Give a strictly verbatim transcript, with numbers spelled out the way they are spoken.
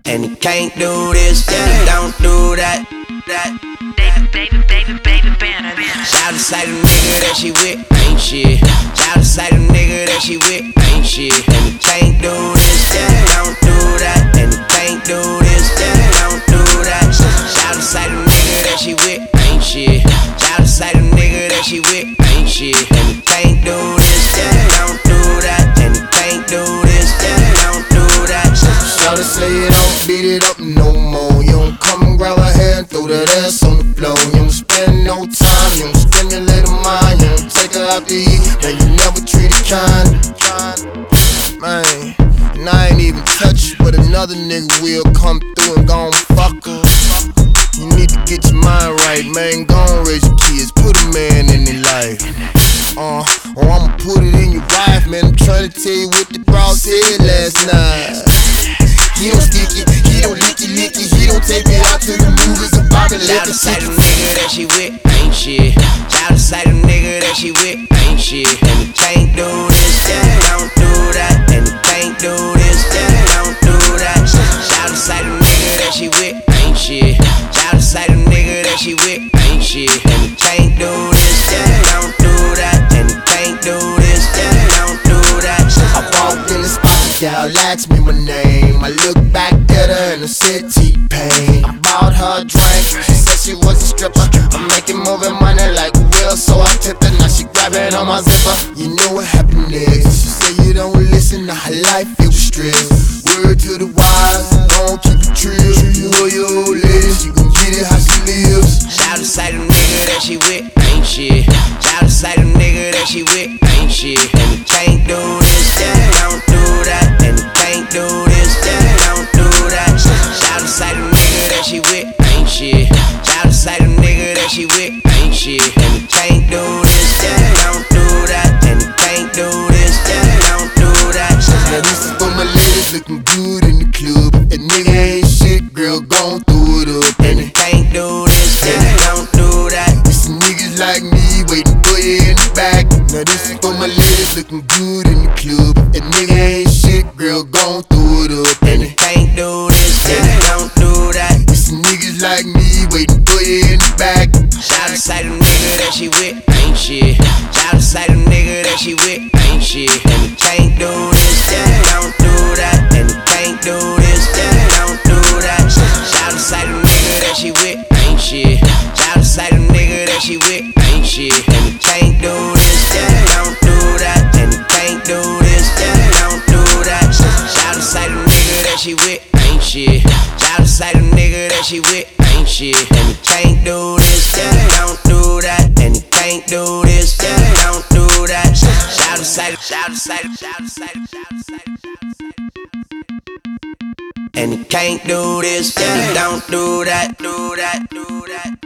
and he can't do this, and he don't do that. That. Baby, baby, baby, baby, banner. Shout to say the nigga that she with ain't shit. Shout to say the nigga that she with ain't shit, and he can't do this, and he don't do that, and he can't do this, and he don't do that. Shout to say the nigga that she with ain't shit. Shout to say the nigga that she with ain't shit, and he can't do this, and he don't do that, and he can't do this, and he don't do that. Shout to say you don't beat it up no more. You don't come and grab her hair and throw that ass on the floor. You don't spend no time, you don't stimulate her mind. You don't take her out to eat, man, you never treat her kind. Man, and I ain't even touch, but another nigga will come through and gon' fuck her. You need to get your mind right, man, gon' raise your kids, put a man in their life. Uh, or I'ma put it in your wife, man, I'm tryna tell you what the bro said last night. He don't stick it, he don't lick it, lick it, he don't take me out to the movies and pop it. Shout to say the nigga that she with ain't shit. Shout to say the nigga that she with ain't shit, and he can't do this, and he don't do that, and he can't do this, and he don't do that. Shout to say the nigga that she with ain't shit. Shout to say the nigga that she with ain't shit, and he can't do this, and he don't do that, and he can't do this, and he don't do that. I walked in the spot, y'all asked me my name. I looked back at her and I said T-Pain. I bought her a drink, she said she was a stripper. I'm making moving money like a wheel, so I tipped her. Now she grabbing on my zipper. You know what happened next? She said you don't listen to her life, it was stress. Word to the wise, don't keep it trill. You know your old lady, she gon' get it how she lives. Shout to say the nigga that she with ain't shit. Shout to say the nigga that she with ain't shit, and he can't do this, and he don't do that, and he can't do this, and he don't do that. Shout to say the nigga that she with ain't shit. Shout to say the nigga that she with ain't shit, and he can't do this, and he don't do that, and he can't do this, and he don't do that. Now this is for my ladies looking good in the club. That nigga ain't shit, girl, gon' throw it up. And he can't do this, and he don't do that. It's some niggas like me waiting for you in the back. Now this is for my ladies looking good in the club. That nigga ain't shit, girl, gon' throw it up. And he can't do this, and he don't do that. It's some niggas like me waiting for you in the back. Shout to say the nigga that she with ain't shit. Shout to say the nigga that she with ain't shit, and he can't do this, and he don't do that, and he can't do this, and he don't do that. Shout to say the nigga that she with ain't shit. Shout to say the nigga that she with ain't shit, and he can't do this, and he don't do that, and he can't do this, and he don't do that. Shout to say the nigga that she with ain't shit. Shout to say the nigga that she with ain't shit, and he can't do this, and he don't do that, and he can't do this, and he don't do that. Shout to say, shout to say, shout to say, shout to say, and he can't do this, and he don't do that, do that, do that.